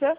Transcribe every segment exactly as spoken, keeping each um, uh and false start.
Quê?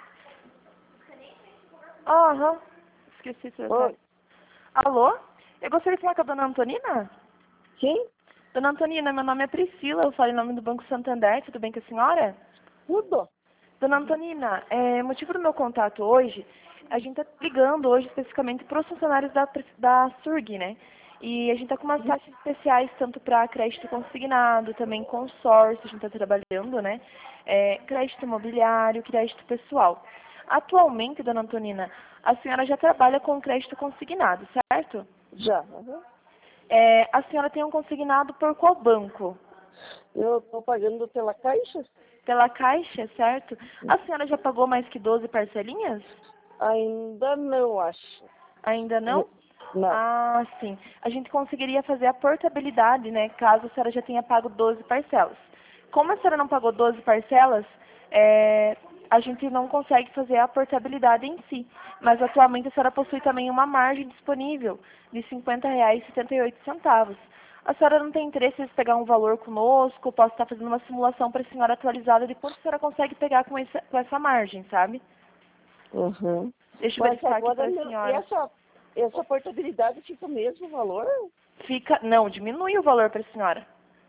Ah, aham. Esqueci seu Oi. Alô? Eu gostaria de falar com a dona Antonina? Quem? Dona Antonina, meu nome é Priscila, eu falo em nome do Banco Santander, tudo bem com a senhora? Tudo. Dona Antonina, é, o motivo do meu contato hoje, a gente está ligando hoje especificamente para os funcionários da, da SURG, né? E a gente está com umas taxas especiais, tanto para crédito consignado, também consórcio, a gente está trabalhando, né? É, crédito imobiliário, crédito pessoal. Atualmente, dona Antonina, a senhora já trabalha com crédito consignado, certo? Já. Uhum. É, a senhora tem um consignado por qual banco? Eu estou pagando pela Caixa. Pela Caixa, certo? A senhora já pagou mais que doze parcelinhas? Ainda não acho. Ainda não? Não. Ah, sim. A gente conseguiria fazer a portabilidade, né, caso a senhora já tenha pago doze parcelas. Como a senhora não pagou doze parcelas, é, a gente não consegue fazer a portabilidade em si. Mas atualmente a senhora possui também uma margem disponível de cinquenta reais e setenta e oito centavos. A senhora não tem interesse em pegar um valor conosco? Eu posso estar fazendo uma simulação para a senhora atualizada de quanto a senhora consegue pegar com essa, com essa margem, sabe? Uhum. Deixa eu Mas verificar aqui para agora a não. E senhora. essa, essa portabilidade fica o mesmo valor? Fica, não, diminui o valor para a senhora.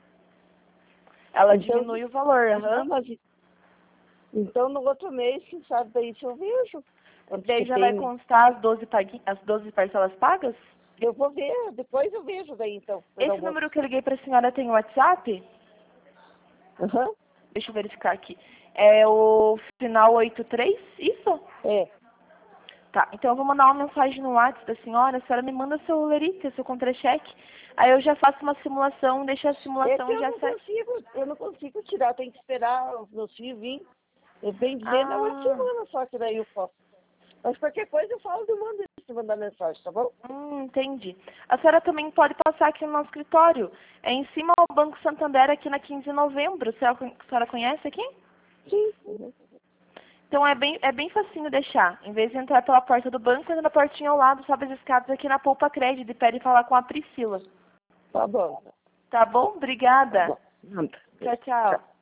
Ela Então, diminui o valor, aham. não, mas, então no outro mês, quem sabe daí se eu vejo. Quanto Daí que já vai tem. constar as doze, pagui, as doze parcelas pagas? Eu vou ver, depois eu vejo daí então. Esse número que eu liguei para a senhora tem WhatsApp? Uhum. Deixa eu verificar aqui. É o final oitenta e três, isso? É. Tá, então eu vou mandar uma mensagem no WhatsApp da senhora, a senhora me manda seu lerite, seu contra-cheque, aí eu já faço uma simulação, deixo a É simulação que e eu já não sai. consigo, eu não consigo tirar, tem que esperar os meus filhos virem. Eu venho dizendo, é uma Ah, semana só que daí eu posso. Mas qualquer coisa eu falo, eu mando se mandar mensagem, tá bom? hum, entendi. A senhora também pode passar aqui no nosso escritório, é em cima ao Banco Santander, aqui na quinze de novembro, a senhora, a senhora conhece aqui? Sim. Uhum. Então é bem, é bem facinho deixar. Em vez de entrar pela porta do banco, entra na portinha ao lado, sobe as escadas aqui na Poupa Crédito e pede falar com a Priscila. Tá bom. Tá bom? Tá Obrigada. bom. Nada. Tchau, Tchau. tchau.